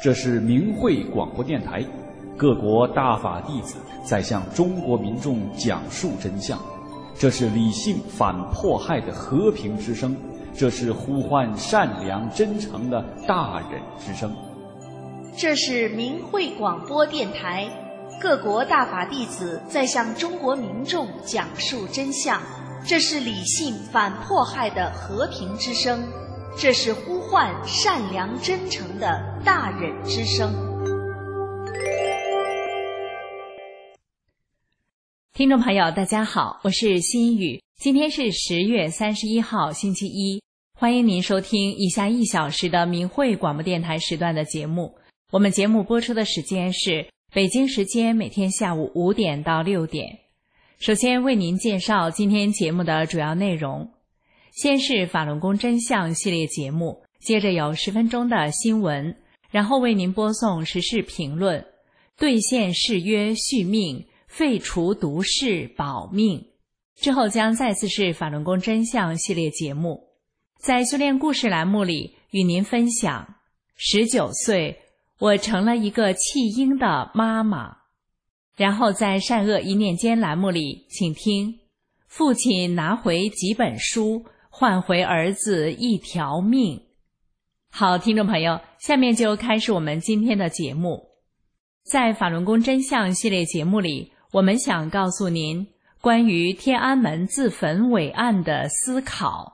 这是明慧广播电台，各国大法弟子在向中国民众讲述真相。这是理性反迫害的和平之声，这是呼唤善良真诚的大忍之声。 这是明慧广播电台，各国大法弟子在向中国民众讲述真相。这是理性反迫害的和平之声，这是呼唤善良真诚的大忍之声。 听众朋友大家好，我是心雨，今天是10月31号星期一，欢迎您收听以下1小时的明慧广播电台时段的节目。我们节目播出的时间是北京时间每天下午5点到6点。首先为您介绍今天节目的主要内容，先是法轮功真相系列节目，接着有10分钟的新闻，然后为您播送时事评论，兑现誓约续命，废除毒誓保命。之后将再次是法轮功真相系列节目，在修炼故事栏目里与您分享19岁我成了一个弃婴的妈妈。然后在善恶一念间栏目里，请听父亲拿回几本书，换回儿子一条命。好，听众朋友，下面就开始我们今天的节目。在法轮功真相系列节目里，我们想告诉您关于天安门自焚伟案的思考。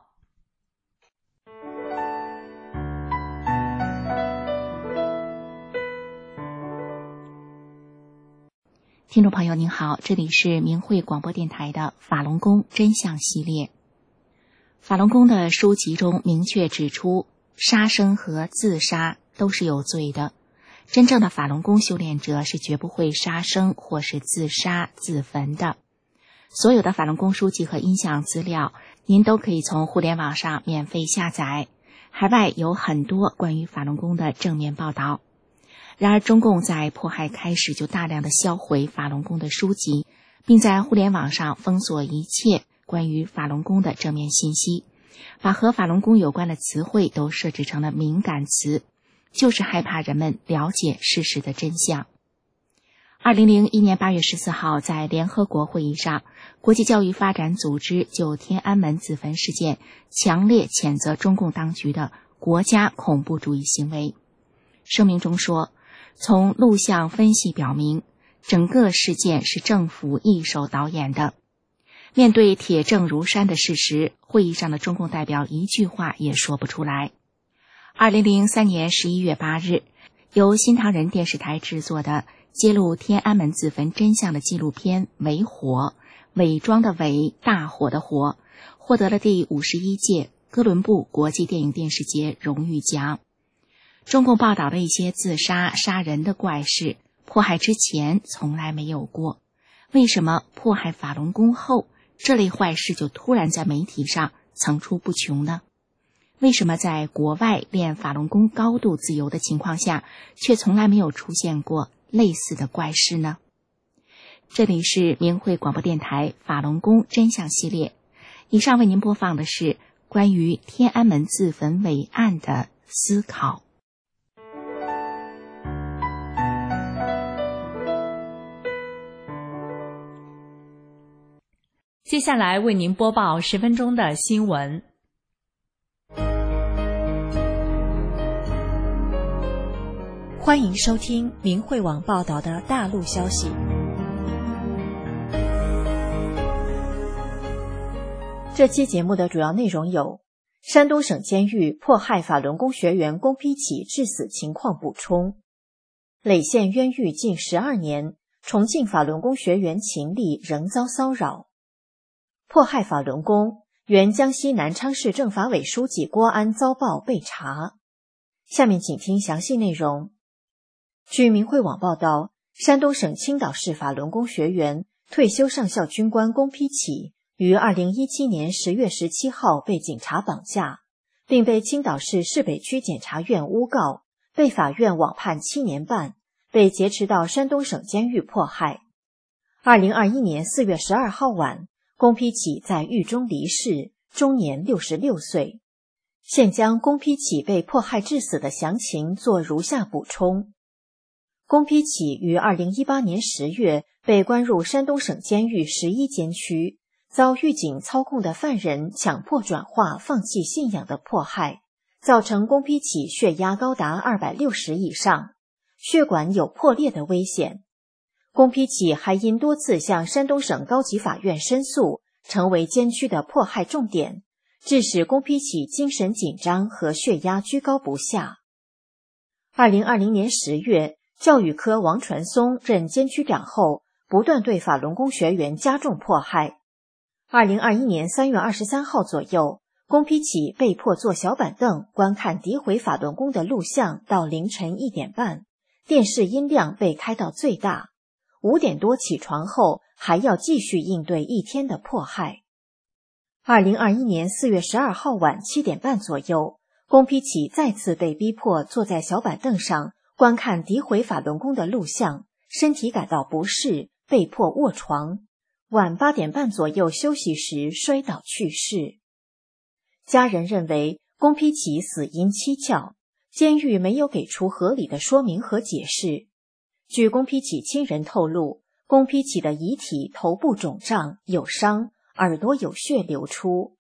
听众朋友您好，这里是明慧广播电台的法轮功真相系列。法轮功的书籍中明确指出，杀生和自杀都是有罪的。真正的法轮功修炼者是绝不会杀生或是自杀自焚的。所有的法轮功书籍和音响资料，您都可以从互联网上免费下载。海外有很多关于法轮功的正面报道。然而中共在迫害开始就大量的销毁法轮功的书籍，并在互联网上封锁一切关于法轮功的正面信息，把和法轮功有关的词汇都设置成了敏感词，就是害怕人们了解事实的真相。2001年8月14号，在联合国会议上，国际教育发展组织就天安门自焚事件强烈谴责中共当局的国家恐怖主义行为。声明中说，从录像分析表明，整个事件是政府一手导演的。面对铁证如山的事实，会议上的中共代表一句话也说不出来。2003年11月8日，由新唐人电视台制作的揭露天安门自焚真相的纪录片《伪火》，伪装的伪，大火的火，获得了第51届哥伦布国际电影电视节荣誉奖。中共报道的一些自杀、杀人的怪事，迫害之前从来没有过。为什么迫害法轮功后，这类坏事就突然在媒体上层出不穷呢？为什么在国外练法轮功高度自由的情况下，却从来没有出现过类似的怪事呢？这里是明慧广播电台法轮功真相系列，以上为您播放的是关于天安门自焚伟案的思考。 接下来为您播报10分钟的新闻。 欢迎收听明慧网报道的大陆消息。这期节目的主要内容有：山东省监狱迫害法轮功学员龚丕启致死情况补充；诒县冤狱近12年，重庆法轮功学员秦丽仍遭骚扰；迫害法轮功，原江西南昌市政法委书记郭安遭曝被查。下面请听详细内容。据明慧网报道，山东省青岛市法轮功学员、退休上校军官龚丕启于2017年10月17号被警察绑架，并被青岛市市北区检察院诬告，被法院网判7年半，被劫持到山东省监狱迫害。2021年4月12号晚，龚丕启在狱中离世，终年66岁。 现将宫丕启被迫害致死的详情做如下补充。宫丕启于2018年10月被关入山东省监狱11监区，遭狱警操控的犯人强迫转化放弃信仰的迫害，造成宫丕启血压高达260以上，血管有破裂的危险。宫丕启还因多次向山东省高级法院申诉，成为监区的迫害重点，致使宫丕启精神紧张和血压居高不下。2020年10月，教育科王传松任监区长后，不断对法轮功学员加重迫害。2021年3月23号左右，宫丕启被迫坐小板凳观看诋毁法轮功的录像到凌晨1点半，电视音量被开到最大，5点多起床后还要继续应对一天的迫害。2021年4月12号晚7点半左右，宫丕启再次被逼迫坐在小板凳上观看诋毁法轮功的录像，身体感到不适，被迫卧床。晚8点半左右休息时摔倒去世。家人认为宫丕启死因蹊跷，监狱没有给出合理的说明和解释。据宫丕启亲人透露，宫丕启的遗体头部肿胀有伤，耳朵有血流出。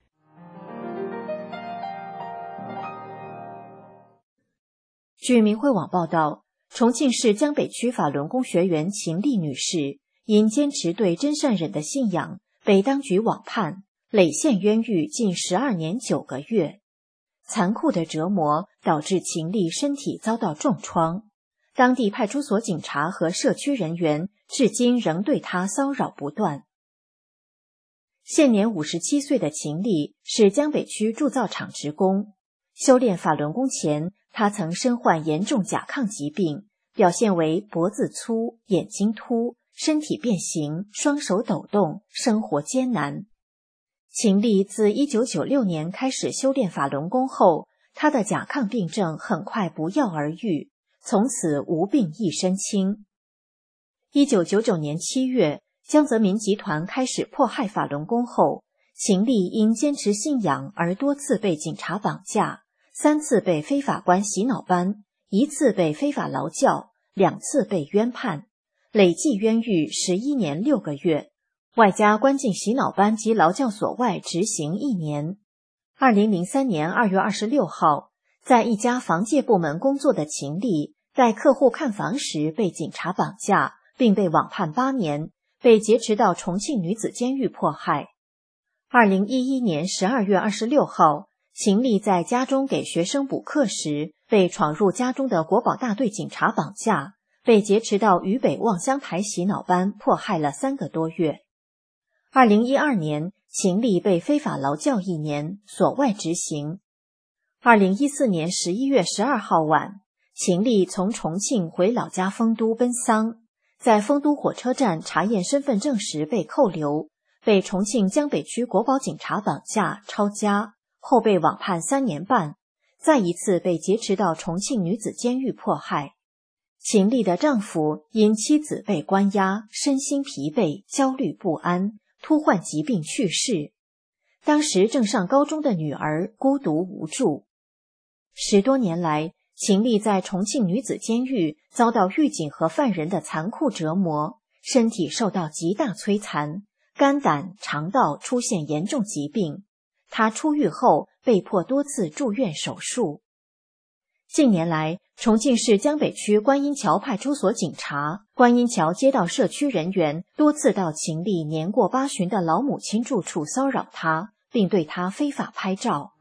据明慧网报道，重庆市江北区法轮功学员秦丽女士因坚持对真善忍的信仰，被当局网判，累县冤狱近12年9个月。残酷的折磨导致秦丽身体遭到重创，当地派出所警察和社区人员至今仍对她骚扰不断。现年57岁的秦丽是江北区铸造厂职工，修炼法轮功前，她曾身患严重甲亢疾病，表现为脖子粗、眼睛凸、身体变形、双手抖动，生活艰难。秦丽自1996年开始修炼法轮功后，她的甲亢病症很快不药而愈，从此无病一身轻。1999年7月，江泽民集团开始迫害法轮功后，秦丽因坚持信仰而多次被警察绑架，3次被非法关洗脑班，1次被非法劳教，2次被冤判，累计冤狱11年6个月，外加关进洗脑班及劳教所外执行1年。2003年2月26号，在一家房介部门工作的秦丽，带客户看房时被警察绑架，并被网判8年，被劫持到重庆女子监狱迫害。2011年12月26号，秦丽在家中给学生补课时，被闯入家中的国保大队警察绑架，被劫持到渝北望乡台洗脑班迫害了3个多月。2012年，秦丽被非法劳教1年，所外执行。2014年11月12号晚，秦丽从重庆回老家丰都奔丧，在丰都火车站查验身份证时被扣留，被重庆江北区国保警察绑架抄家，后被网判3年半，再一次被劫持到重庆女子监狱迫害。秦丽的丈夫因妻子被关押，身心疲惫，焦虑不安，突患疾病去世。当时正上高中的女儿孤独无助。10多年来，秦丽在重庆女子监狱遭到狱警和犯人的残酷折磨，身体受到极大摧残，肝胆、肠道出现严重疾病。她出狱后被迫多次住院手术。近年来，重庆市江北区观音桥派出所警察、观音桥街道社区人员多次到秦丽年过8旬的老母亲住处骚扰她，并对她非法拍照。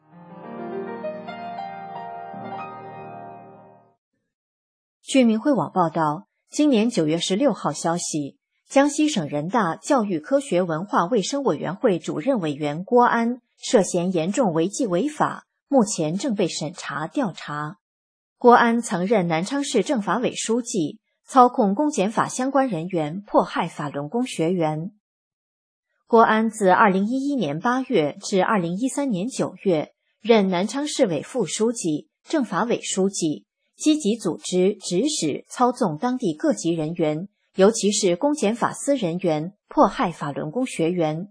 据明慧网报道，今年9月16号消息，江西省人大教育科学文化卫生委员会主任委员郭安涉嫌严重违纪违法，目前正被审查调查。郭安曾任南昌市政法委书记，操控公检法相关人员迫害法轮功学员。郭安自2011年8月至2013年9月任南昌市委副书记、政法委书记，积极组织、指使、操纵当地各级人员，尤其是公检法司人员迫害法轮功学员，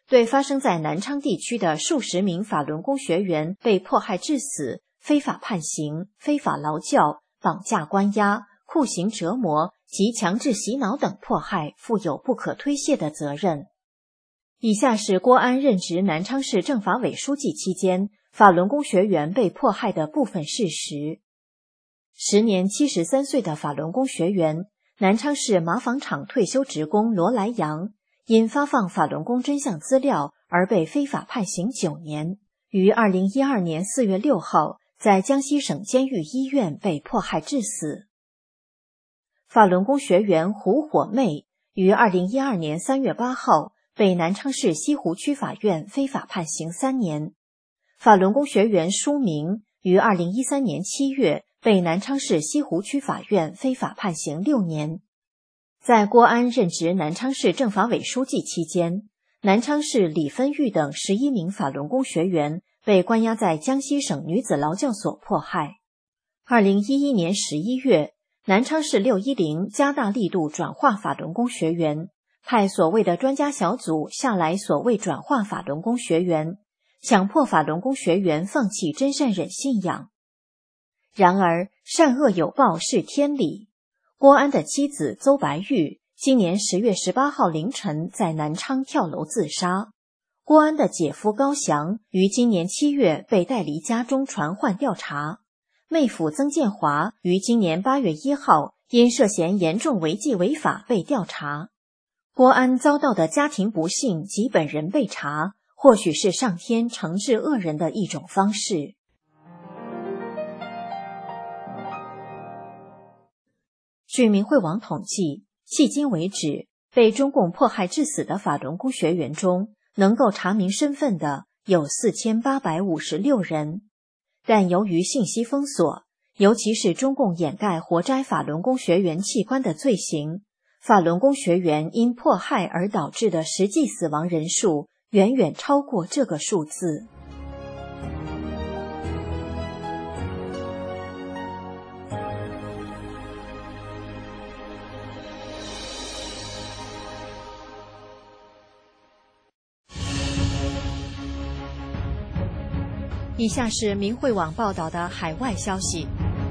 对发生在南昌地区的数十名法轮功学员被迫害致死、非法判刑、非法劳教、绑架关押、酷刑折磨及强制洗脑等迫害负有不可推卸的责任。以下是郭安任职南昌市政法委书记期间法轮功学员被迫害的部分事实。时年73岁的法轮功学员，南昌市麻纺厂退休职工罗来阳，因发放法轮功真相资料而被非法判刑9年，于2012年4月6号在江西省监狱医院被迫害致死。法轮功学员胡火妹于2012年3月8号被南昌市西湖区法院非法判刑3年。法轮功学员舒明于2013年7月被南昌市西湖区法院非法判刑6年。在郭安任职南昌市政法委书记期间，南昌市李芬玉等11名法轮功学员被关押在江西省女子劳教所迫害。2011年11月，南昌市610加大力度转化法轮功学员，派所谓的专家小组下来所谓转化法轮功学员，强迫法轮功学员放弃真善忍信仰。然而善恶有报是天理，郭安的妻子邹白玉今年10月18号凌晨在南昌跳楼自杀。郭安的姐夫高翔于今年7月被带离家中传唤调查。妹夫曾建华于今年8月1号因涉嫌严重违纪违法被调查。郭安遭到的家庭不幸及本人被查，或许是上天惩治恶人的一种方式。据明慧网统计，迄今为止，被中共迫害致死的法轮功学员中，能够查明身份的有4856人。但由于信息封锁，尤其是中共掩盖活摘法轮功学员器官的罪行，法轮功学员因迫害而导致的实际死亡人数远远超过这个数字。以下是明慧网报道的海外消息，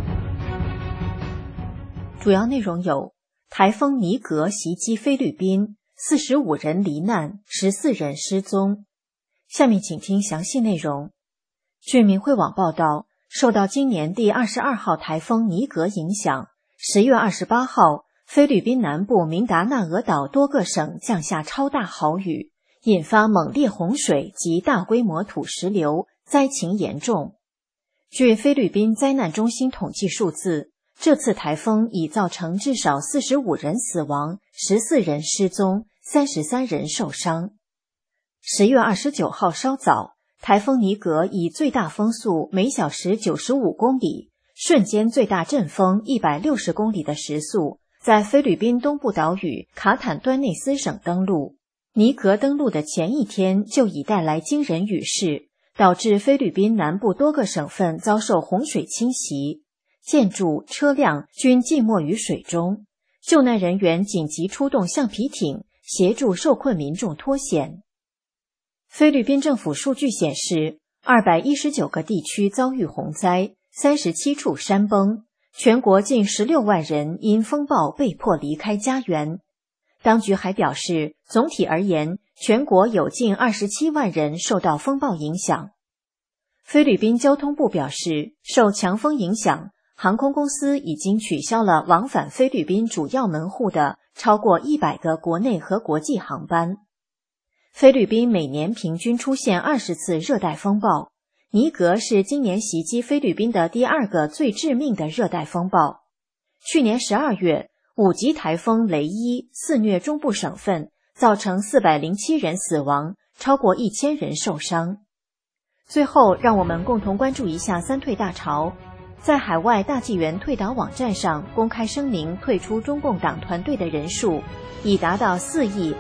主要内容有：台风尼格袭击菲律宾，45人罹难，14人失踪。下面请听详细内容。据明慧网报道，受到今年第22号台风尼格影响，10月28号，菲律宾南部明达纳俄岛多个省降下超大豪雨，引发猛烈洪水及大规模土石流，灾情严重。据菲律宾灾难中心统计数字，这次台风已造成至少45人死亡，14人失踪，33人受伤。10月29号稍早，台风尼格以最大风速每小时95公里，瞬间最大阵风160公里的时速，在菲律宾东部岛屿卡坦端内斯省登陆。尼格登陆的前一天就已带来惊人雨势，导致菲律宾南部多个省份遭受洪水侵袭，建筑、车辆均浸没于水中，救难人员紧急出动橡皮艇，协助受困民众脱险。菲律宾政府数据显示，219个地区遭遇洪灾，37处山崩，全国近16万人因风暴被迫离开家园。当局还表示，总体而言，全国有近27万人受到风暴影响。菲律宾交通部表示，受强风影响，航空公司已经取消了往返菲律宾主要门户的超过100个国内和国际航班。菲律宾每年平均出现20次热带风暴，尼格是今年袭击菲律宾的第2个最致命的热带风暴。去年12月，5级台风雷伊肆虐中部省份，造成407人死亡，超过1000人受伤。最后，让我们共同关注一下三退大潮。在海外大纪元退党网站上公开声明退出中共党团队的人数已达到4亿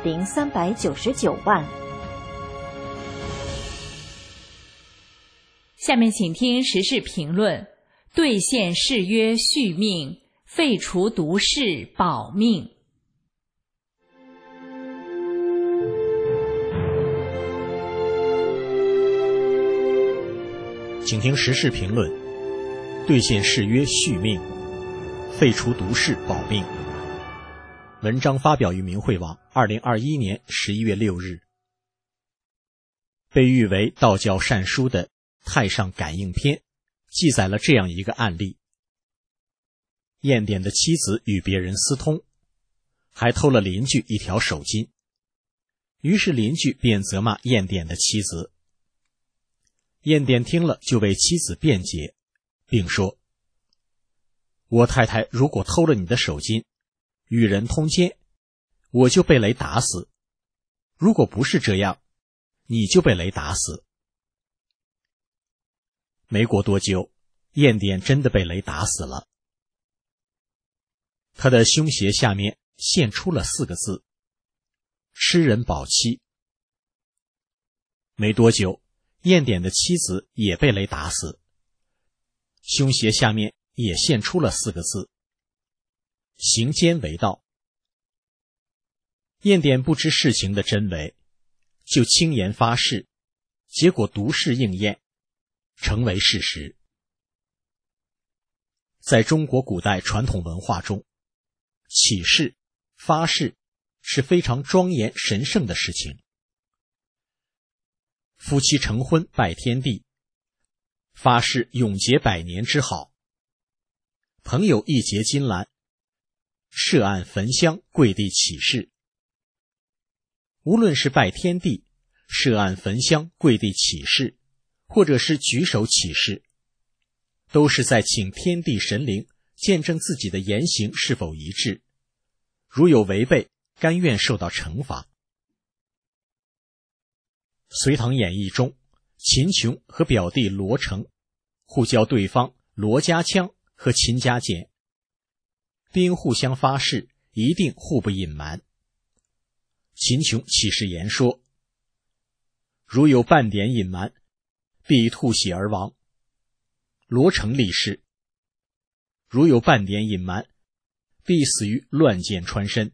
0399万。 下面请听时事评论：兑现誓约续命，废除毒誓保命。 请听时事评论：兑现誓约续命，废除毒誓保命。文章发表于明慧网2021年11月6日。被誉为道教善书的《太上感应篇》记载了这样一个案例：晏典的妻子与别人私通，还偷了邻居一条手巾，于是邻居便责骂晏典的妻子。晏典听了就为妻子辩解，并说：我太太如果偷了你的手巾，与人通奸，我就被雷打死；如果不是这样，你就被雷打死。没过多久，晏典真的被雷打死了。他的胸胁下面现出了4个字：吃人保妻。没多久，晏典的妻子也被雷打死，胸胁下面也现出了4个字：行奸为盗。晏典不知事情的真伪，就轻言发誓，结果毒誓应验，成为事实。在中国古代传统文化中，起誓、发誓是非常庄严神圣的事情。夫妻成婚拜天地，发誓永结100年之好；朋友一结金兰，设案焚香跪地起誓。无论是拜天地、设案焚香跪地起誓，或者是举手起誓，都是在请天地神灵见证自己的言行是否一致，如有违背，甘愿受到惩罚。隋唐演义中，秦琼和表弟罗成互叫对方罗家枪和秦家简，并互相发誓一定互不隐瞒。秦琼起誓言说：如有半点隐瞒，必吐血而亡。罗成立誓：如有半点隐瞒，必死于乱箭穿身。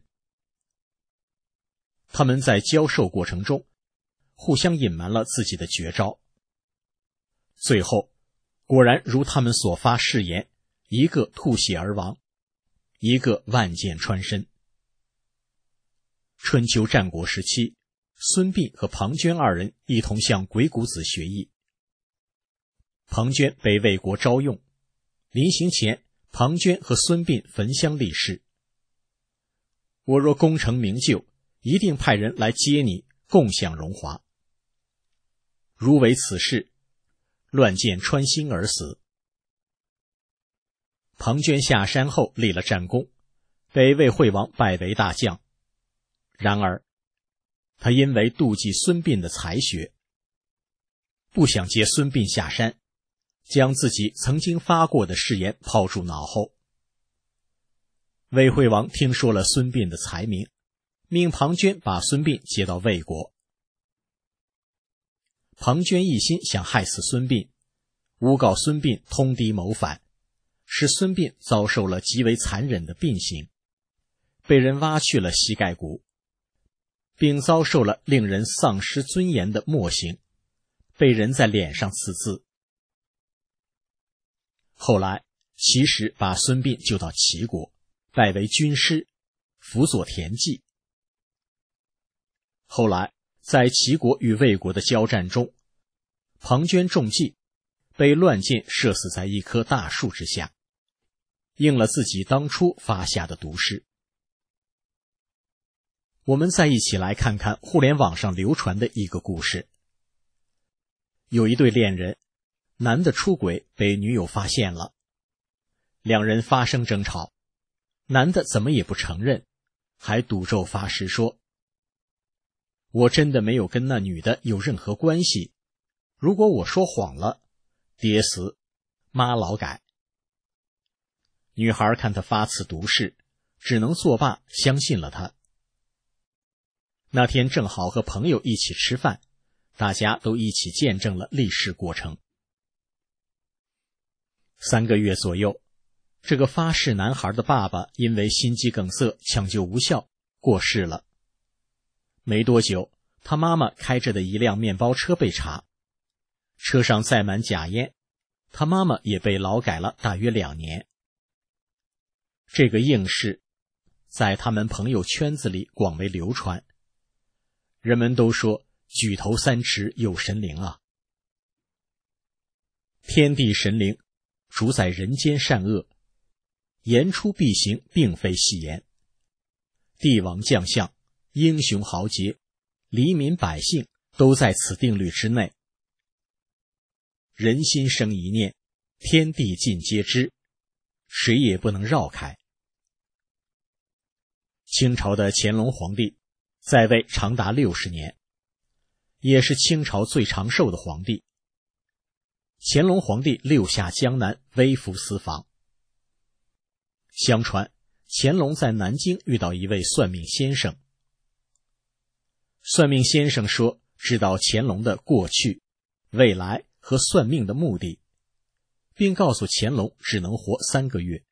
他们在交授过程中互相隐瞒了自己的绝招，最后果然如他们所发誓言，一个吐血而亡，一个万箭穿身。春秋战国时期，孙膑和庞涓2人一同向鬼谷子学艺。庞涓被魏国招用，临行前，庞涓和孙膑焚香立誓：我若功成名就，一定派人来接你，共享荣华。如违此事，乱箭穿心而死。庞涓下山后立了战功，被魏惠王拜为大将。然而他因为妒忌孙膑的才学，不想接孙膑下山，将自己曾经发过的誓言抛诸脑后。魏惠王听说了孙膑的才名，命庞涓把孙膑接到魏国。庞涓一心想害死孙膑，诬告孙膑通敌谋反，使孙膑遭受了极为残忍的膑刑，被人挖去了膝盖骨，并遭受了令人丧失尊严的墨刑，被人在脸上刺字。后来齐使把孙膑救到齐国，拜为军师，辅佐田忌。后来在齐国与魏国的交战中，庞涓中计，被乱箭射死在一棵大树之下，应了自己当初发下的毒誓。我们再一起来看看互联网上流传的一个故事。有一对恋人，男的出轨被女友发现了，两人发生争吵，男的怎么也不承认，还赌咒发誓说：我真的没有跟那女的有任何关系，如果我说谎了，爹死，妈劳改。女孩看他发此毒誓，只能作罢，相信了他。那天正好和朋友一起吃饭，大家都一起见证了立誓过程。3个月左右，这个发誓男孩的爸爸因为心肌梗塞抢救无效过世了。没多久，他妈妈开着的一辆面包车被查，车上载满假烟， 他妈妈也被劳改了大约2年。这个应试在他们朋友圈子里广为流传，人们都说举头三尺有神灵啊。天地神灵主宰人间善恶，言出必行并非戏言。帝王将相、英雄豪杰、黎民百姓都在此定律之内。人心生一念，天地尽皆知，谁也不能绕开。清朝的乾隆皇帝在位长达60年，也是清朝最长寿的皇帝。乾隆皇帝6下江南，微服私访。相传乾隆在南京遇到一位算命先生，算命先生说知道乾隆的过去、未来和算命的目的，并告诉乾隆只能活3个月。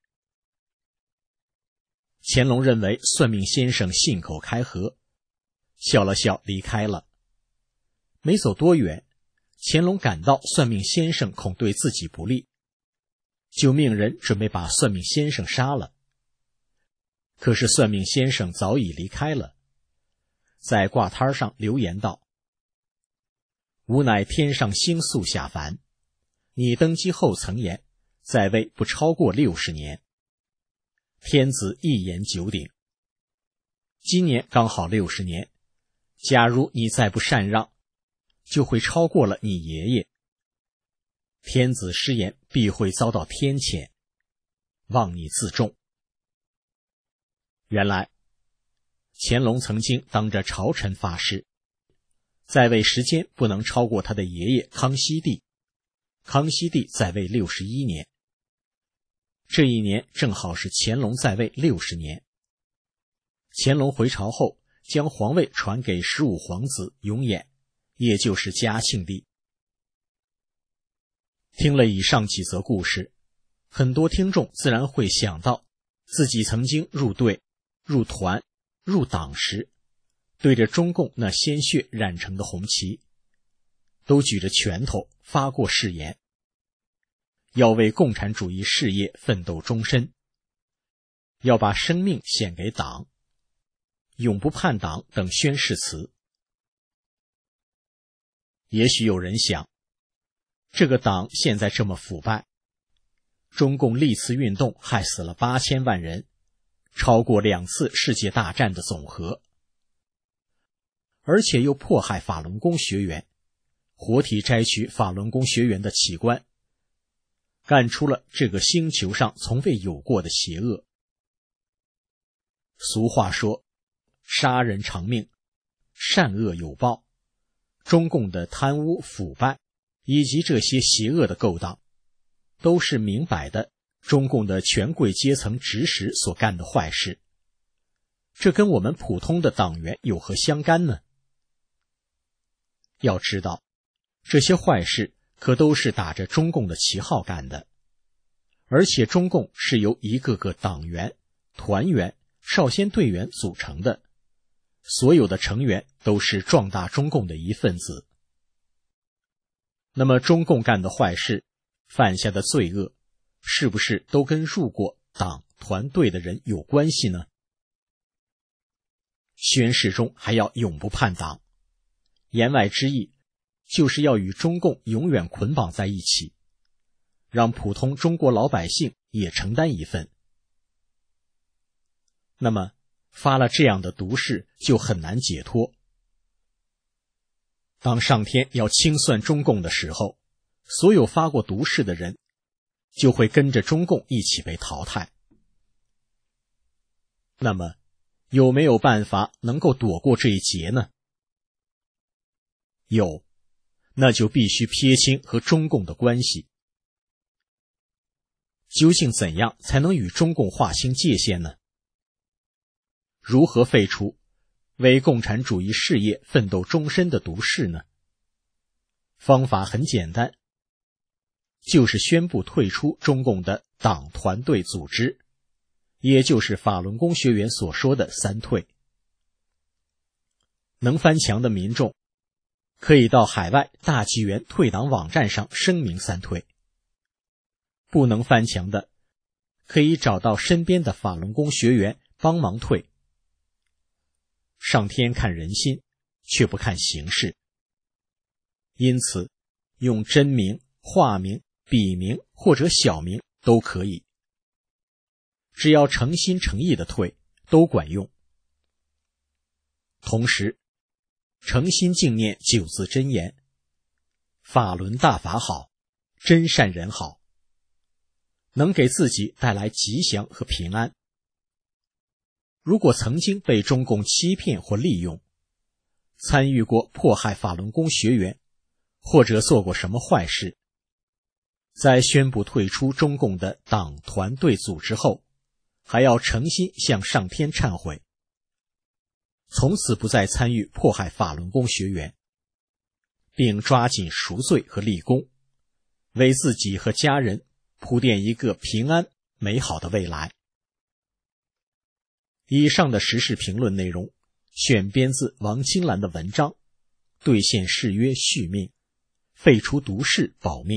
乾隆认为算命先生信口开河，笑了笑离开了。没走多远，乾隆感到算命先生恐对自己不利，就命人准备把算命先生杀了。可是算命先生早已离开了，在挂摊上留言道：吾乃天上星宿下凡，你登基后曾言在位不超过60年，天子一言九鼎。今年刚好60年，假如你再不禅让，就会超过了你爷爷。天子失言必会遭到天谴，望你自重。原来乾隆曾经当着朝臣发誓，在位时间不能超过他的爷爷康熙帝。康熙帝在位61年，这一年正好是乾隆在位60年。乾隆回朝后，将皇位传给15皇子永琰，也就是嘉庆帝。听了以上几则故事，很多听众自然会想到自己曾经入队、入团、入党时，对着中共那鲜血染成的红旗，都举着拳头发过誓言，要为共产主义事业奋斗终身，要把生命献给党，永不叛党等宣誓词。也许有人想，这个党现在这么腐败，中共历次运动害死了8000万人，超过2次世界大战的总和，而且又迫害法轮功学员，活体摘取法轮功学员的器官，干出了这个星球上从未有过的邪恶。俗话说，杀人偿命，善恶有报。中共的贪污腐败以及这些邪恶的勾当，都是明摆的中共的权贵阶层指使所干的坏事。这跟我们普通的党员有何相干呢？要知道，这些坏事可都是打着中共的旗号干的，而且中共是由一个个党员、团员、少先队员组成的，所有的成员都是壮大中共的一份子。那么中共干的坏事，犯下的罪恶，是不是都跟入过党团队的人有关系呢？宣誓中还要永不叛党，言外之意就是要与中共永远捆绑在一起，让普通中国老百姓也承担一份。那么发了这样的毒誓就很难解脱。当上天要清算中共的时候，所有发过毒誓的人就会跟着中共一起被淘汰。那么有没有办法能够躲过这一劫呢？有，那就必须撇清和中共的关系。究竟怎样才能与中共划清界限呢？如何废除为共产主义事业奋斗终身的毒誓呢？方法很简单，就是宣布退出中共的党团队组织，也就是法轮功学员所说的3退。能翻墙的民众可以到海外大纪元退党网站上声明3退， 不能翻墙的，可以找到身边的法轮功学员帮忙退。上天看人心，却不看形式。因此，用真名、化名、笔名或者小名都可以，只要诚心诚意的退，都管用。同时，诚心敬念9字真言：法轮大法好，真善人好，能给自己带来吉祥和平安。如果曾经被中共欺骗或利用，参与过迫害法轮功学员，或者做过什么坏事，在宣布退出中共的党团队组织后，还要诚心向上天忏悔，从此不再参与迫害法轮功学员，并抓紧赎罪和立功，为自己和家人铺垫一个平安美好的未来。以上的时事评论内容选编自王清兰的文章《兑现誓约续命，废除毒誓保命》。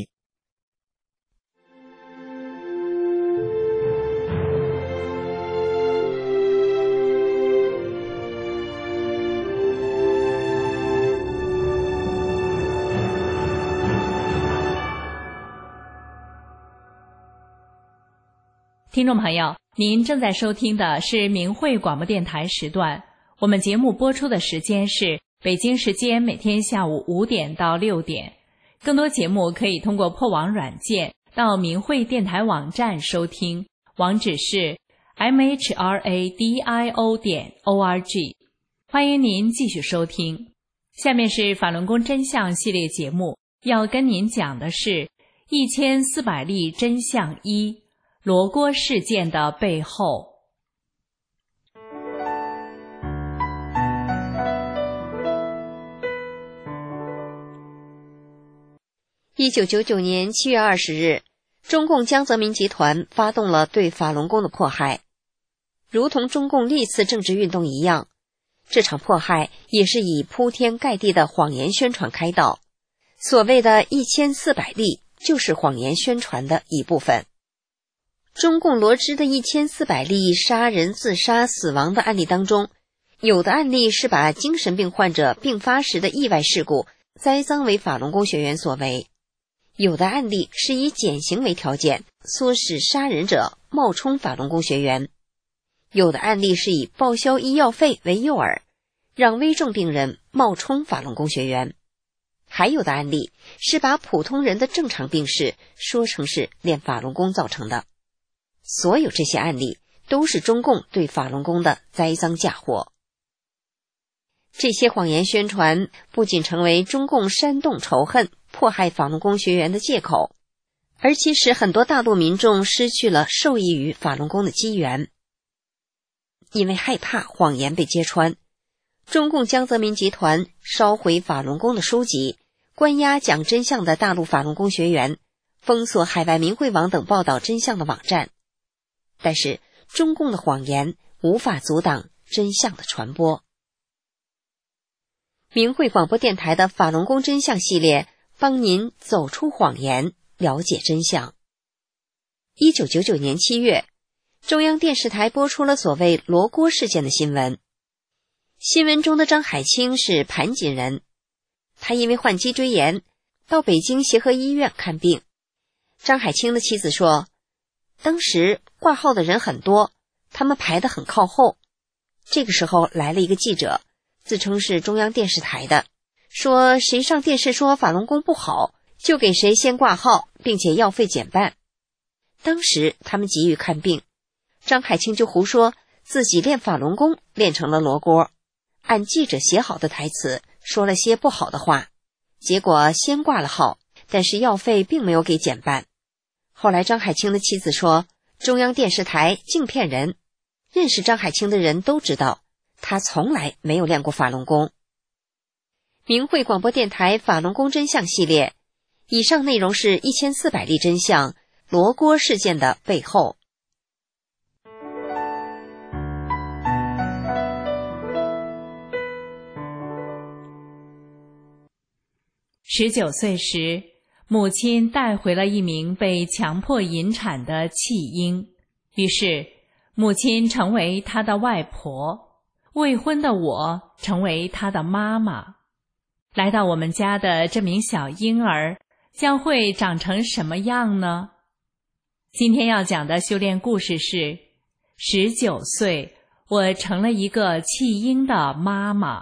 听众朋友，您正在收听的是明慧广播电台时段，我们节目播出的时间是北京时间每天下午5点到6点。更多节目可以通过破网软件到明慧电台网站收听，网址是 mhradio.org。欢迎您继续收听。下面是法轮功真相系列节目，要跟您讲的是1400例真相1。罗锅事件的背后。 1999年7月20日，中共江泽民集团发动了对法轮功的迫害，如同中共历次政治运动一样，这场迫害也是以铺天盖地的谎言宣传开道。所谓的1400例，就是谎言宣传的一部分。中共罗织的1400例杀人、自杀、死亡的案例当中，有的案例是把精神病患者病发时的意外事故栽赃为法轮功学员所为，有的案例是以减刑为条件，唆使杀人者冒充法轮功学员，有的案例是以报销医药费为诱饵，让危重病人冒充法轮功学员，还有的案例是把普通人的正常病史说成是练法轮功造成的。所有这些案例都是中共对法轮功的栽赃嫁祸。这些谎言宣传不仅成为中共煽动仇恨、迫害法轮功学员的借口，而且使很多大陆民众失去了受益于法轮功的机缘。因为害怕谎言被揭穿，中共江泽民集团烧毁法轮功的书籍，关押讲真相的大陆法轮功学员，封锁海外明慧网等报道真相的网站。但是中共的谎言无法阻挡真相的传播。明慧广播电台的法轮功真相系列，帮您走出谎言，了解真相。1999年7月，中央电视台播出了所谓罗锅事件的新闻。新闻中的张海清是盘锦人，他因为患脊椎炎到北京协和医院看病。张海清的妻子说，当时挂号的人很多，他们排得很靠后。这个时候来了一个记者，自称是中央电视台的，说谁上电视说法轮功不好，就给谁先挂号，并且药费减半。当时他们急于看病，张海清就胡说自己练法轮功练成了罗锅，按记者写好的台词说了些不好的话，结果先挂了号，但是药费并没有给减半。后来张海清的妻子说，中央电视台净骗人，认识张海清的人都知道，他从来没有练过法轮功。明慧广播电台法轮功真相系列，以上内容是1400例真相，罗锅事件的背后。 19岁时， 母亲带回了一名被强迫引产的弃婴，于是母亲成为他的外婆，未婚的我成为他的妈妈。来到我们家的这名小婴儿将会长成什么样呢？今天要讲的修炼故事是19岁，我成了一个弃婴的妈妈。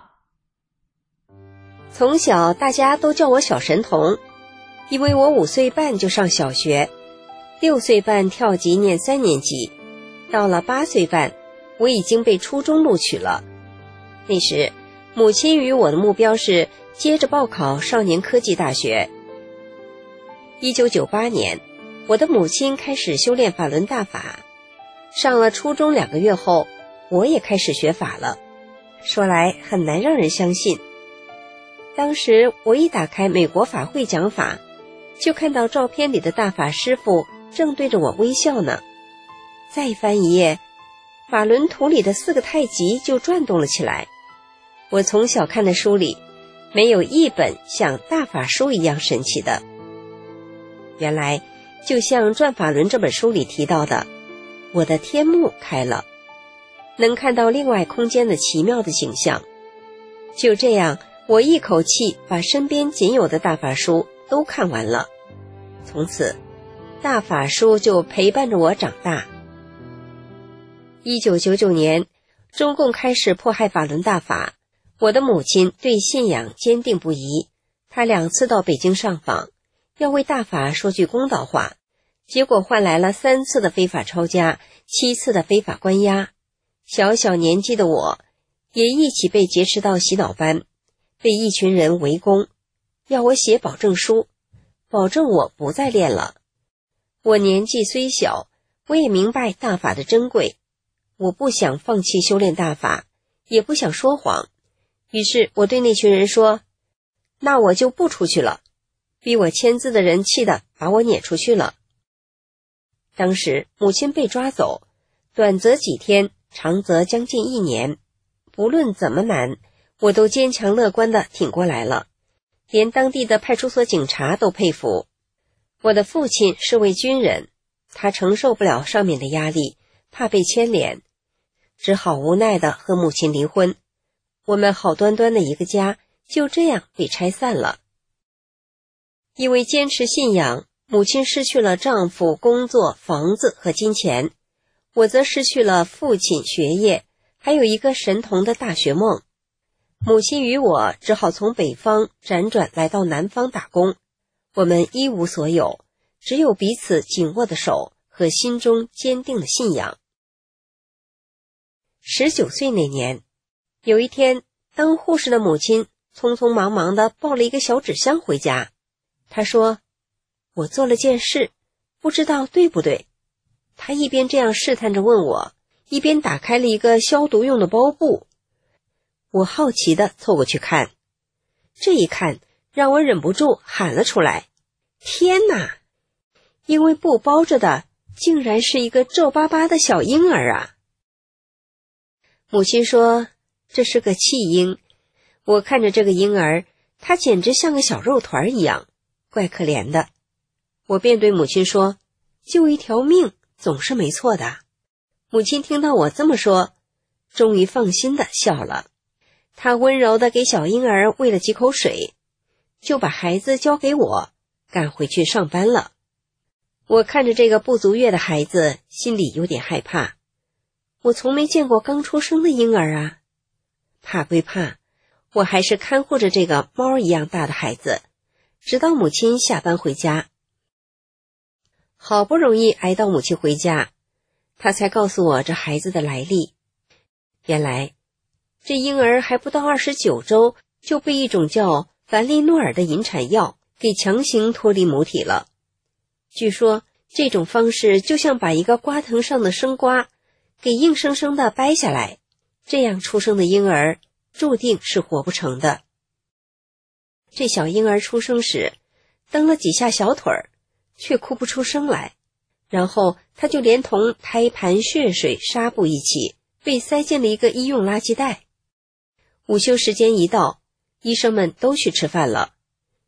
从小大家都叫我小神童，因为我5岁半就上小学，6岁半跳级念3年级，到了8岁半，我已经被初中录取了。那时，母亲与我的目标是接着报考少年科技大学。1998年，我的母亲开始修炼法轮大法。上了初中2个月后，我也开始学法了。说来很难让人相信。当时我一打开美国法会讲法，就看到照片里的大法师父正对着我微笑呢。再翻一页，法轮图里的4个太极就转动了起来。我从小看的书里，没有一本像大法书一样神奇的。原来，就像《转法轮》这本书里提到的，我的天目开了，能看到另外空间的奇妙的景象。就这样，我一口气把身边仅有的大法书都看完了。从此，大法书就陪伴着我长大。1999年，中共开始迫害法轮大法，我的母亲对信仰坚定不移，她2次到北京上访，要为大法说句公道话，结果换来了3次的非法抄家，7次的非法关押。小小年纪的我，也一起被劫持到洗脑班，被一群人围攻，要我写保证书，保证我不再练了。我年纪虽小，我也明白大法的珍贵，我不想放弃修炼大法，也不想说谎。于是我对那群人说，那我就不出去了。逼我签字的人气得把我撵出去了。当时母亲被抓走，短则几天，长则将近1年。不论怎么难，我都坚强乐观地挺过来了，连当地的派出所警察都佩服。我的父亲是位军人，他承受不了上面的压力，怕被牵连，只好无奈地和母亲离婚。我们好端端的一个家就这样被拆散了。因为坚持信仰，母亲失去了丈夫、工作、房子和金钱，我则失去了父亲、学业，还有一个神童的大学梦。母亲与我只好从北方辗转来到南方打工，我们一无所有，只有彼此紧握的手和心中坚定的信仰。19岁那年，有一天，当护士的母亲匆匆忙忙地抱了一个小纸箱回家。她说，我做了件事，不知道对不对。她一边这样试探着问我，一边打开了一个消毒用的包布。我好奇地凑过去看，这一看让我忍不住喊了出来，天哪！因为布包着的竟然是一个皱巴巴的小婴儿啊！母亲说，这是个弃婴。我看着这个婴儿，他简直像个小肉团一样，怪可怜的。我便对母亲说，救一条命总是没错的。母亲听到我这么说，终于放心地笑了。她温柔地给小婴儿喂了几口水，就把孩子交给我，赶回去上班了。我看着这个不足月的孩子，心里有点害怕。我从没见过刚出生的婴儿啊。怕归怕，我还是看护着这个猫一样大的孩子，直到母亲下班回家。好不容易挨到母亲回家，她才告诉我这孩子的来历。原来，这婴儿还不到29周，就被一种叫凡利诺尔的引产药给强行脱离母体了。据说，这种方式就像把一个瓜藤上的生瓜给硬生生地掰下来，这样出生的婴儿注定是活不成的。这小婴儿出生时，蹬了几下小腿儿，却哭不出声来，然后他就连同胎盘、血水、纱布一起被塞进了一个医用垃圾袋。午休时间一到，医生们都去吃饭了。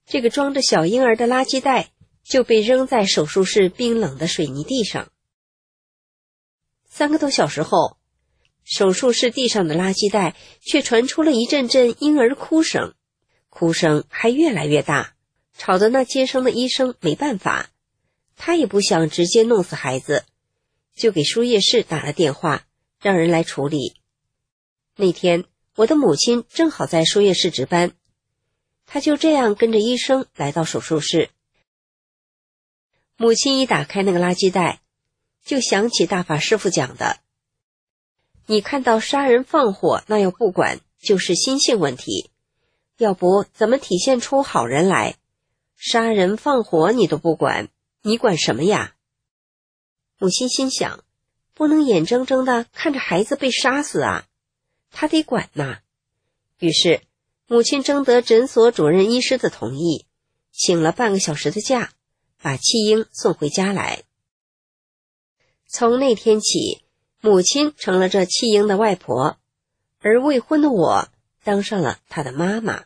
这个装着小婴儿的垃圾袋就被扔在手术室冰冷的水泥地上。3个多小时后，手术室地上的垃圾袋却传出了一阵阵婴儿哭声，哭声还越来越大，吵得那接生的医生没办法，他也不想直接弄死孩子，就给输液室打了电话，让人来处理。那天我的母亲正好在输液室值班，她就这样跟着医生来到手术室。母亲一打开那个垃圾袋，就想起大法师父讲的，你看到杀人放火那要不管，就是心性问题，要不怎么体现出好人来？杀人放火你都不管，你管什么呀？母亲心想，不能眼睁睁地看着孩子被杀死啊，他得管呐。于是母亲征得诊所主任医师的同意，请了半个小时的假，把弃婴送回家来。从那天起，母亲成了这弃婴的外婆，而未婚的我当上了她的妈妈。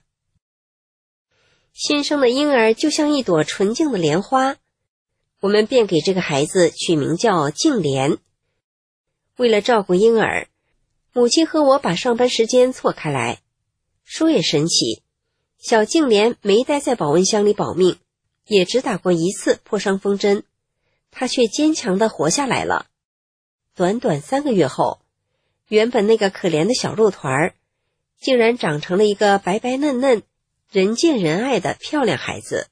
新生的婴儿就像一朵纯净的莲花，我们便给这个孩子取名叫净莲。为了照顾婴儿，母亲和我把上班时间错开来。说也神奇，小净莲没待在保温箱里保命，也只打过1次破伤风针，她却坚强地活下来了。短短3个月后，原本那个可怜的小肉团竟然长成了一个白白嫩嫩、人见人爱的漂亮孩子。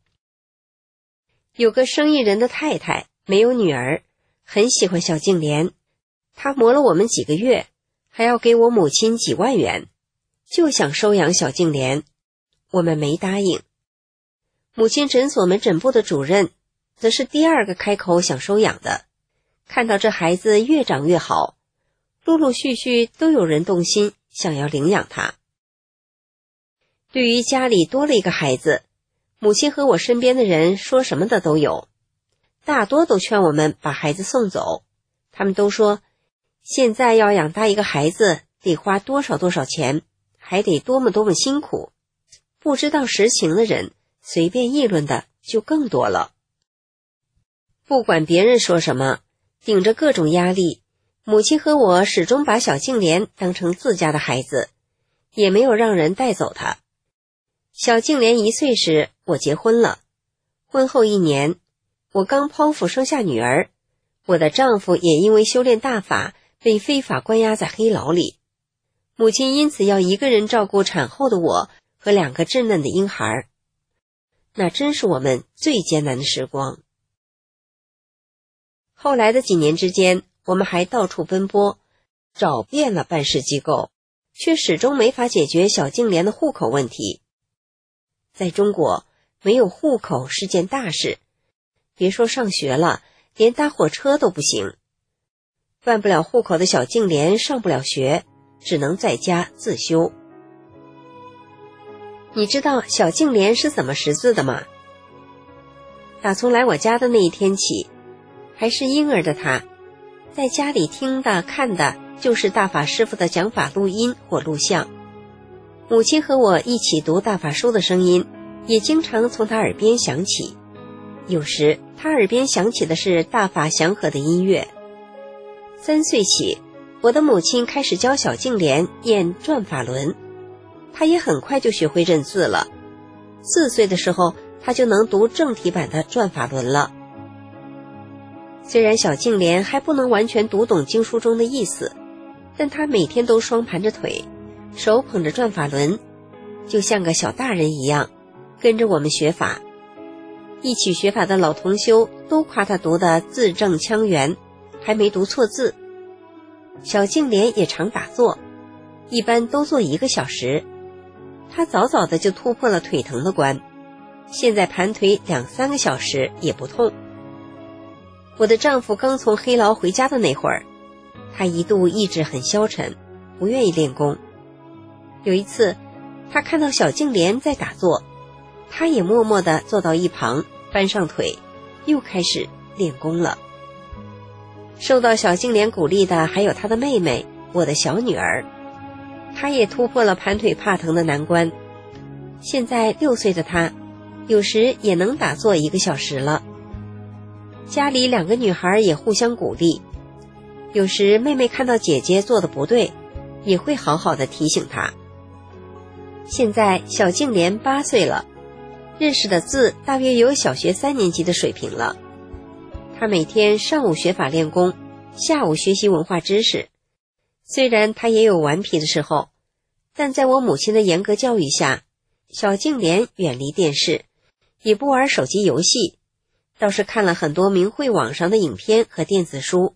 有个生意人的太太没有女儿，很喜欢小净莲，她磨了我们几个月，还要给我母亲几万元，就想收养小净莲，我们没答应。母亲诊所门诊部的主任则是第2个开口想收养的，看到这孩子越长越好，陆陆续续都有人动心想要领养他。对于家里多了一个孩子，母亲和我身边的人说什么的都有，大多都劝我们把孩子送走。他们都说，现在要养大一个孩子得花多少钱，还得多么辛苦。不知道实情的人随便议论的就更多了。不管别人说什么，顶着各种压力，母亲和我始终把小净莲当成自家的孩子，也没有让人带走他。小净莲1岁时，我结婚了。婚后1年，我刚剖腹生下女儿，我的丈夫也因为修炼大法被非法关押在黑牢里。母亲因此要一个人照顾产后的我和2个稚嫩的婴孩，那真是我们最艰难的时光。后来的几年之间，我们还到处奔波，找遍了办事机构，却始终没法解决小净莲的户口问题。在中国，没有户口是件大事，别说上学了，连搭火车都不行。办不了户口的小净莲上不了学，只能在家自修。你知道小净莲是怎么识字的吗？打从来我家的那一天起，还是婴儿的他，在家里听的看的就是大法师父的讲法录音或录像。母亲和我一起读大法书的声音也经常从他耳边响起，有时他耳边响起的是大法祥和的音乐。3岁起，我的母亲开始教小净莲念转法轮，他也很快就学会认字了。4岁的时候，他就能读正体版的转法轮了。虽然小净莲还不能完全读懂经书中的意思，但他每天都双盘着腿，手捧着转法轮，就像个小大人一样，跟着我们学法。一起学法的老同修都夸他读得字正腔圆，还没读错字。小净莲也常打坐，一般都坐1个小时。他早早的就突破了腿疼的关，现在盘腿2-3个小时也不痛。我的丈夫刚从黑牢回家的那会儿，他一度意志很消沉，不愿意练功。有一次，他看到小净莲在打坐，他也默默地坐到一旁，搬上腿，又开始练功了。受到小净莲鼓励的还有他的妹妹，我的小女儿，她也突破了盘腿怕疼的难关。现在6岁的她有时也能打坐1个小时了。家里2个女孩也互相鼓励，有时妹妹看到姐姐做的不对，也会好好的提醒她。现在小静莲8岁了，认识的字大约有小学3年级的水平了。她每天上午学法练功，下午学习文化知识。虽然她也有顽皮的时候，但在我母亲的严格教育下，小静莲远离电视，也不玩手机游戏，倒是看了很多明慧网上的影片和电子书。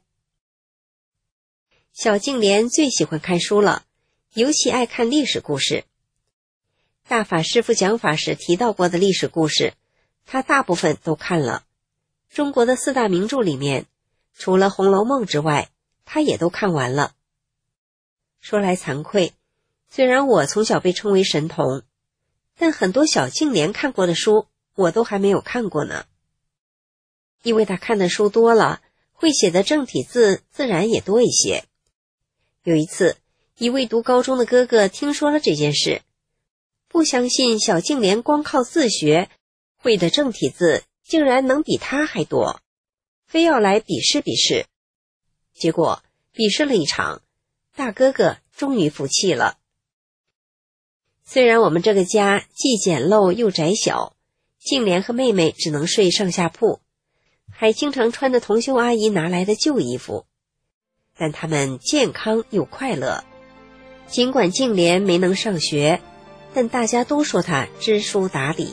小静莲最喜欢看书了，尤其爱看历史故事。大法师父讲法时提到过的历史故事，他大部分都看了。中国的4大名著里面，除了《红楼梦》之外，他也都看完了。说来惭愧，虽然我从小被称为神童，但很多小静莲看过的书，我都还没有看过呢。因为他看的书多了，会写的正体字自然也多一些。有一次，一位读高中的哥哥听说了这件事，不相信小静莲光靠自学，会的正体字竟然能比他还多，非要来比试比试。结果比试了一场，大哥哥终于服气了。虽然我们这个家既简陋又窄小，静莲和妹妹只能睡上下铺，还经常穿着同修阿姨拿来的旧衣服，但他们健康又快乐。尽管静莲没能上学，但大家都说她知书达理。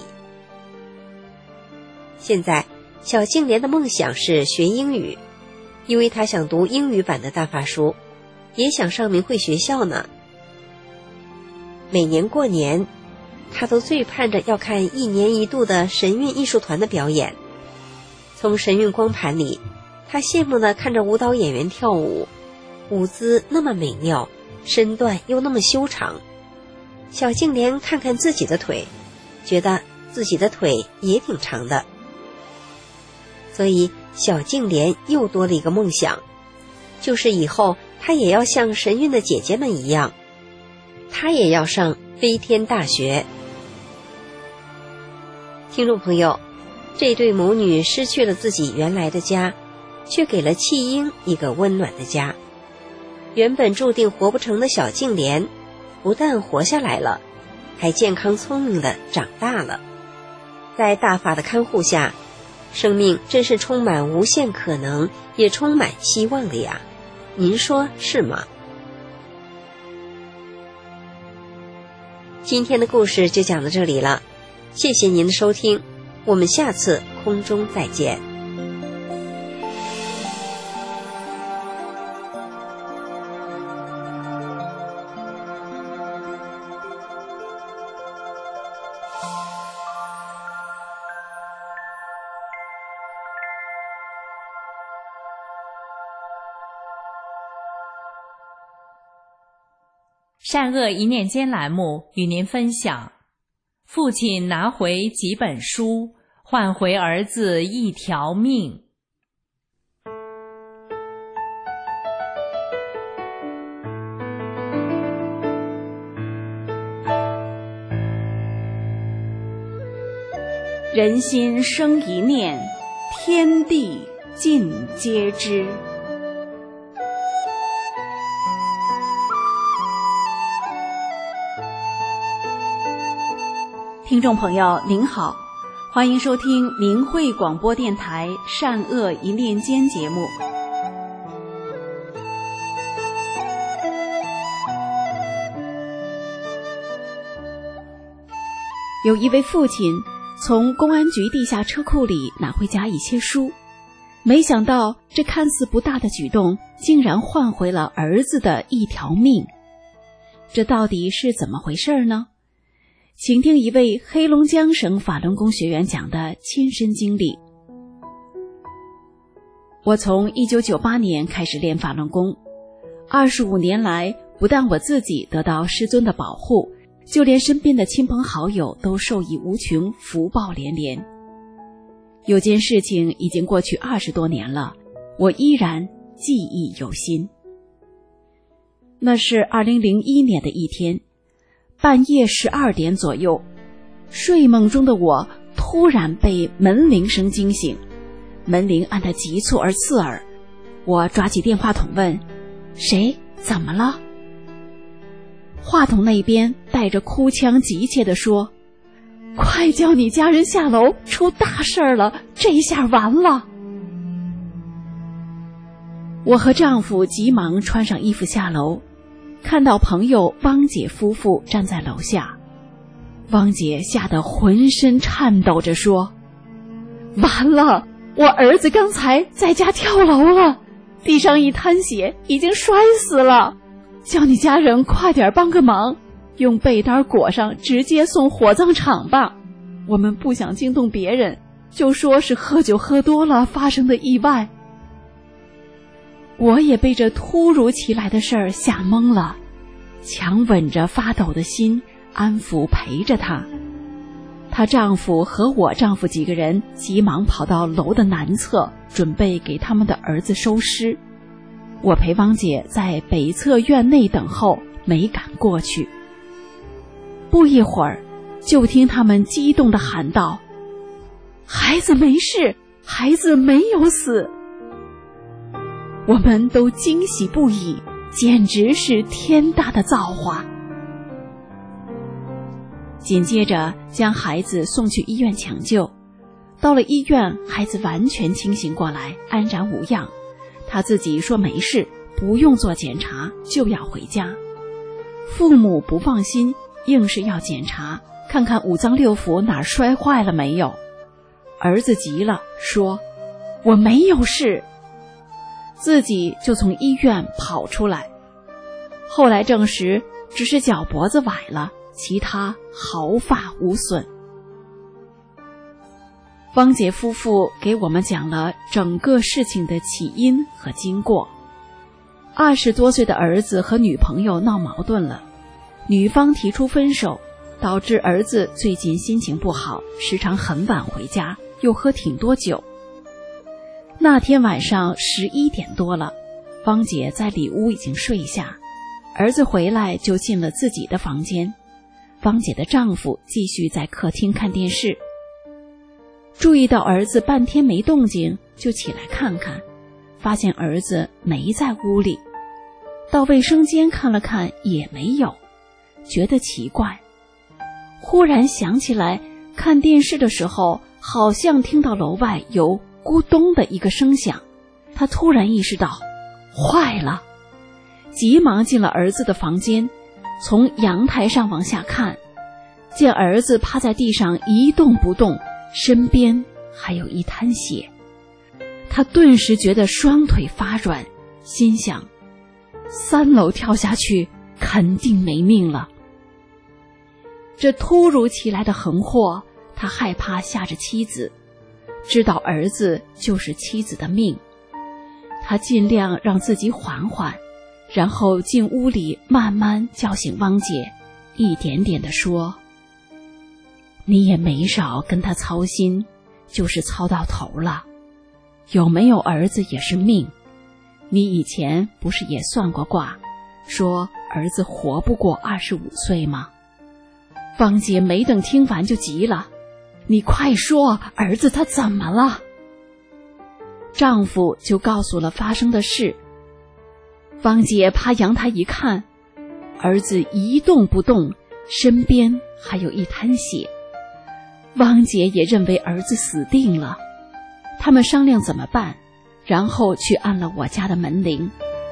现在小静莲的梦想是学英语，因为她想读英语版的大法书，也想上明慧学校呢。每年过年，她都最盼着要看1年1度的神韵艺术团的表演。从神韵光盘里，她羡慕地看着舞蹈演员跳舞，舞姿那么美妙，身段又那么修长。小静莲看看自己的腿，觉得自己的腿也挺长的。所以小静莲又多了一个梦想，就是以后她也要像神韵的姐姐们一样，她也要上飞天大学。听众朋友，这对母女失去了自己原来的家，却给了弃婴一个温暖的家。原本注定活不成的小静莲，不但活下来了，还健康聪明地长大了。在大法的看护下，生命真是充满无限可能，也充满希望的呀，您说是吗？今天的故事就讲到这里了，谢谢您的收听，我们下次空中再见。 善恶一念间栏目与您分享：父亲拿回几本书，换回儿子一条命。 人心生一念，天地尽皆知。听众朋友您好，欢迎收听明慧广播电台善恶一念间节目。有一位父亲从公安局地下车库里拿回家一些书，没想到这看似不大的举动竟然换回了儿子的一条命。这到底是怎么回事呢？请听一位黑龙江省法轮功学员讲的亲身经历。我从1998年开始练法轮功，25年来，不但我自己得到师尊的保护，就连身边的亲朋好友都受益无穷，福报连连。有件事情已经过去20多年了，我依然记忆犹新。那是2001年的一天，半夜12点左右，睡梦中的我突然被门铃声惊醒，门铃按得急促而刺耳。我抓起电话筒问：谁？怎么了？话筒那边带着哭腔急切地说：快叫你家人下楼，出大事了，这下完了。我和丈夫急忙穿上衣服下楼，看到朋友汪姐夫妇站在楼下。汪姐吓得浑身颤抖着说：完了，我儿子刚才在家跳楼了，地上一滩血，已经摔死了，叫你家人快点帮个忙，用被单裹上，直接送火葬场吧。我们不想惊动别人，就说是喝酒喝多了发生的意外。我也被这突如其来的事儿吓懵了，强吻着发抖的心，安抚陪着她。她丈夫和我丈夫几个人急忙跑到楼的南侧，准备给他们的儿子收尸。我陪汪姐在北侧院内等候，没敢过去。不一会儿，就听他们激动地喊道：孩子没事，孩子没有死。我们都惊喜不已，简直是天大的造化。紧接着将孩子送去医院抢救，到了医院，孩子完全清醒过来，安然无恙。他自己说没事，不用做检查，就要回家。父母不放心，硬是要检查，看看五脏六腑哪儿摔坏了没有。儿子急了，说：我没有事。自己就从医院跑出来，后来证实只是脚脖子崴了，其他毫发无损。汪姐夫妇给我们讲了整个事情的起因和经过。20多岁的儿子和女朋友闹矛盾了，女方提出分手，导致儿子最近心情不好，时常很晚回家，又喝挺多酒。那天晚上11点多了，汪姐在里屋已经睡下，儿子回来就进了自己的房间，汪姐的丈夫继续在客厅看电视。注意到儿子半天没动静，就起来看看，发现儿子没在屋里，到卫生间看了看也没有，觉得奇怪。忽然想起来看电视的时候好像听到楼外有咕咚的一个声响，他突然意识到坏了，急忙进了儿子的房间，从阳台上往下看，见儿子趴在地上一动不动，身边还有一滩血。他顿时觉得双腿发软，心想3楼跳下去肯定没命了。这突如其来的横祸，他害怕吓着妻子，知道儿子就是妻子的命，他尽量让自己缓缓，然后进屋里慢慢叫醒汪姐，一点点地说：你也没少跟他操心，就是操到头了，有没有儿子也是命，你以前不是也算过卦，说儿子活不过25岁吗？汪姐没等听完就急了：你快说，儿子他怎么了？丈夫就告诉了发生的事。汪姐趴阳台一看，儿子一动不动，身边还有一滩血。汪姐也认为儿子死定了，他们商量怎么办，然后去按了我家的门铃。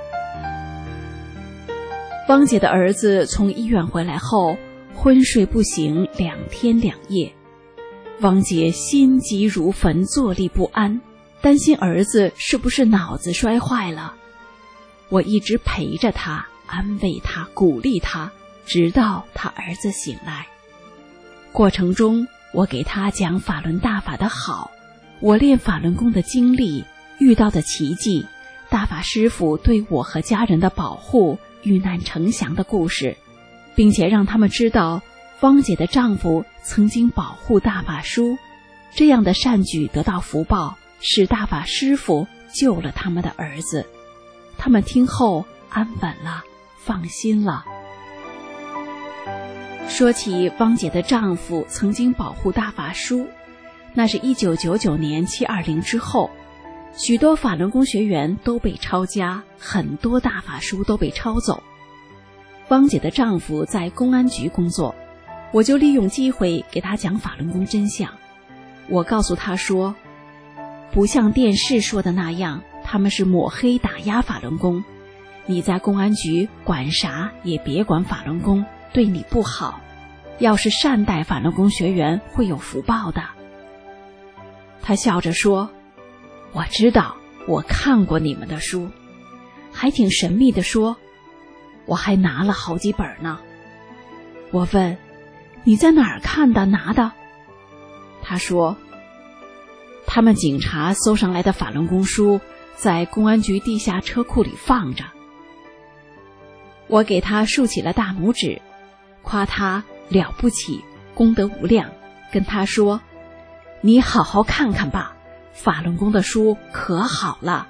汪姐的儿子从医院回来后昏睡不醒2天2夜，汪姐心急如焚，坐立不安，担心儿子是不是脑子摔坏了。我一直陪着他，安慰他，鼓励他，直到他儿子醒来。过程中我给他讲法轮大法的好，我练法轮功的经历，遇到的奇迹，大法师父对我和家人的保护，遇难成祥的故事，并且让他们知道汪姐的丈夫曾经保护大法书，这样的善举得到福报，使大法师父救了他们的儿子。他们听后安稳了，放心了。说起汪姐的丈夫曾经保护大法书， 那是1999年720之后，许多法轮功学员都被抄家，很多大法书都被抄走。汪姐的丈夫在公安局工作，我就利用机会给他讲法轮功真相。我告诉他说，不像电视说的那样，他们是抹黑打压法轮功，你在公安局管啥也别管法轮功，对你不好，要是善待法轮功学员会有福报的。他笑着说，我知道，我看过你们的书，还挺神秘地说，我还拿了好几本呢。我问，你在哪儿看的拿的？他说，他们警察搜上来的法轮功书在公安局地下车库里放着。我给他竖起了大拇指，夸他了不起，功德无量，跟他说，你好好看看吧，法轮功的书可好了。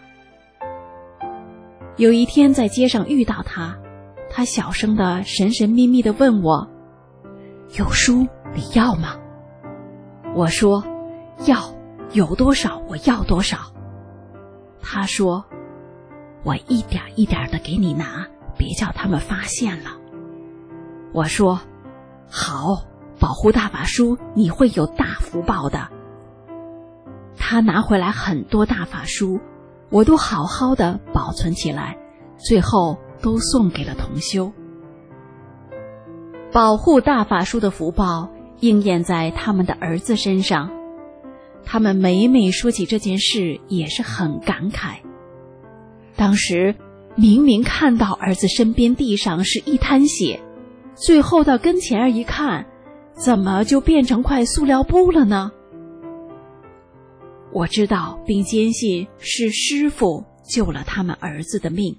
有一天在街上遇到他，他小声的神神秘秘地问我，有书你要吗？我说要，有多少我要多少。他说，我一点一点的给你拿，别叫他们发现了。我说好，保护大法书你会有大福报的。他拿回来很多大法书，我都好好的保存起来，最后都送给了同修。保护大法书的福报应验在他们的儿子身上，他们每每说起这件事也是很感慨。当时明明看到儿子身边地上是一滩血，最后到跟前儿一看，怎么就变成块塑料布了呢？我知道并坚信是师父救了他们儿子的命。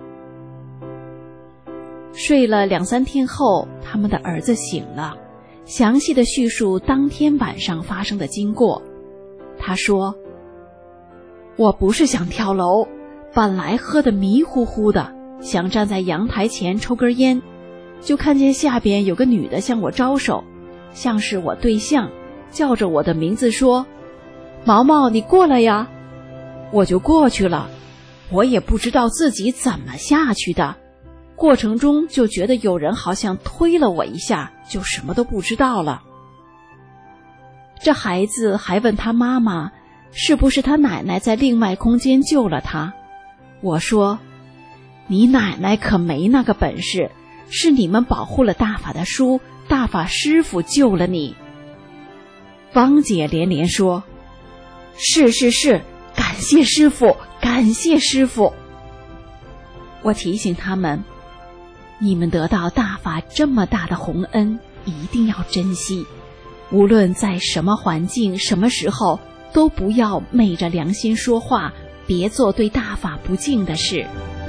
睡了2-3天后，他们的儿子醒了，详细的叙述当天晚上发生的经过。他说，我不是想跳楼，本来喝得迷糊糊的，想站在阳台前抽根烟，就看见下边有个女的向我招手，像是我对象，叫着我的名字说，毛毛你过来呀。我就过去了，我也不知道自己怎么下去的，过程中就觉得有人好像推了我一下，就什么都不知道了。这孩子还问他妈妈是不是他奶奶在另外空间救了他。我说，你奶奶可没那个本事，是你们保护了大法的书，大法师父救了你。汪姐连连说，是，感谢师父，感谢师父。我提醒他们，你们得到大法这么大的洪恩，一定要珍惜，无论在什么环境什么时候，都不要昧着良心说话，别做对大法不敬的事。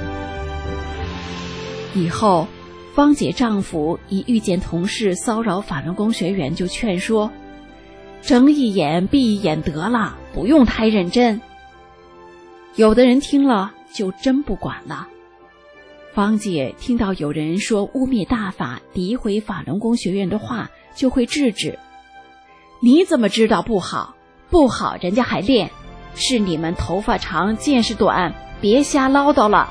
以后芳姐丈夫一遇见同事骚扰法轮功学员，就劝说，睁一眼闭一眼得了，不用太认真。有的人听了就真不管了。芳姐听到有人说污蔑大法、诋毁法轮功学员的话，就会制止，你怎么知道不好？不好人家还练，是你们头发长见识短，别瞎唠叨了。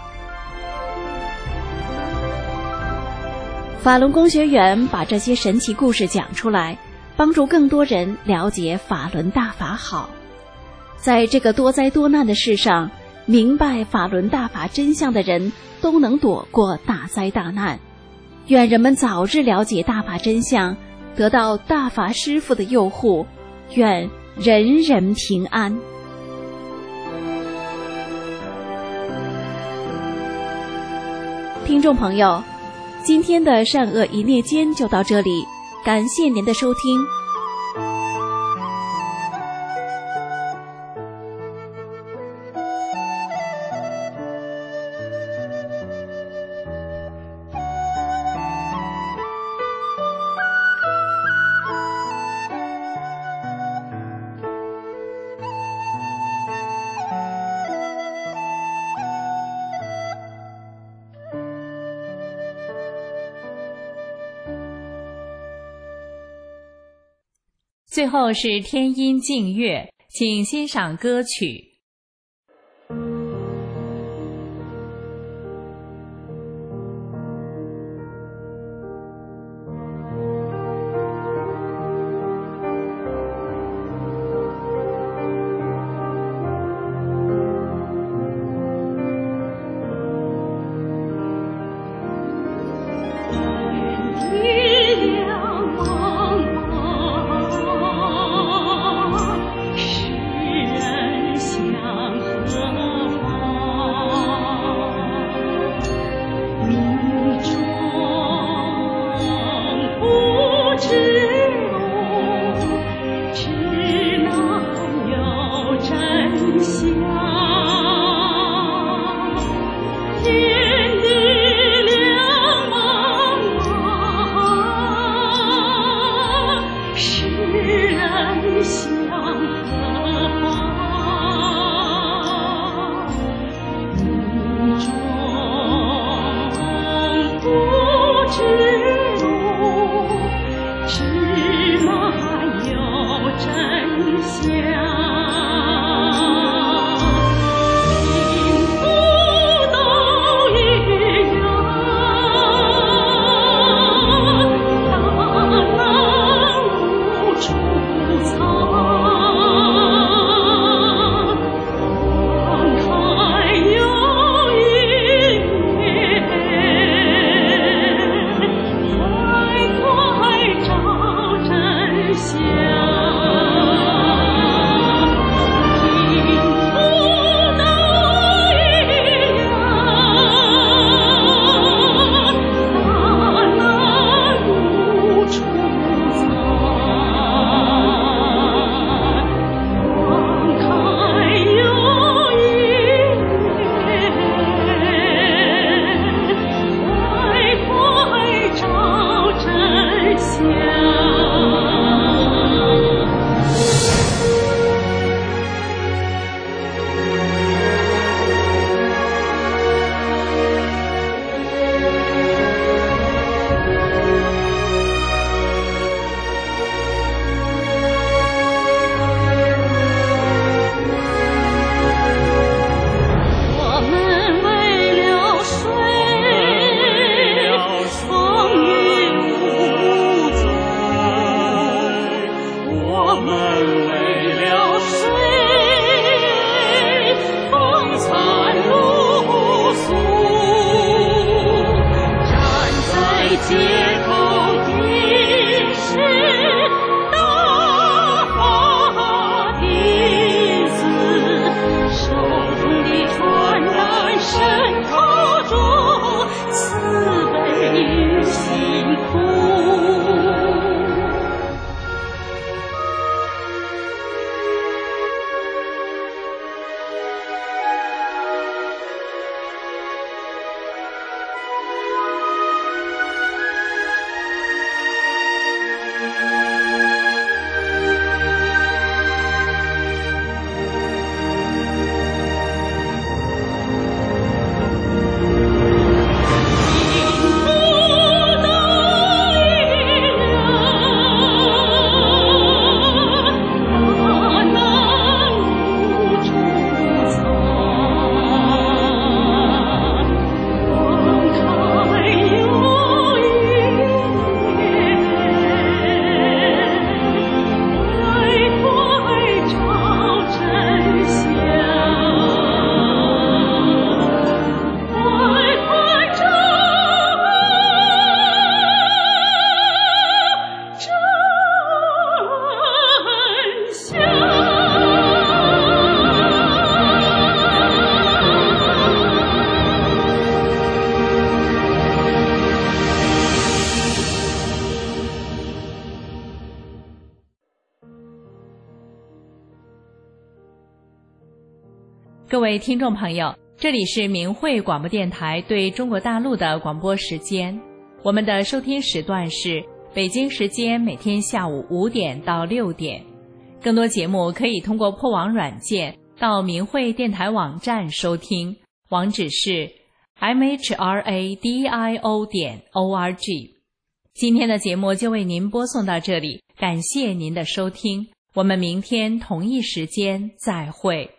法轮功学员把这些神奇故事讲出来，帮助更多人了解法轮大法好。在这个多灾多难的世上，明白法轮大法真相的人都能躲过大灾大难。愿人们早日了解大法真相，得到大法师父的佑护，愿人人平安。听众朋友，今天的善恶一念间就到这里，感谢您的收听。 最后是天音静月，请欣赏歌曲。 各位听众朋友，这里是明慧广播电台对中国大陆的广播时间。我们的收听时段是北京时间每天下午5点到6点。更多节目可以通过破网软件到明慧电台网站收听，网址是 mhradio.org。今天的节目就为您播送到这里， 感谢您的收听，我们明天同一时间再会。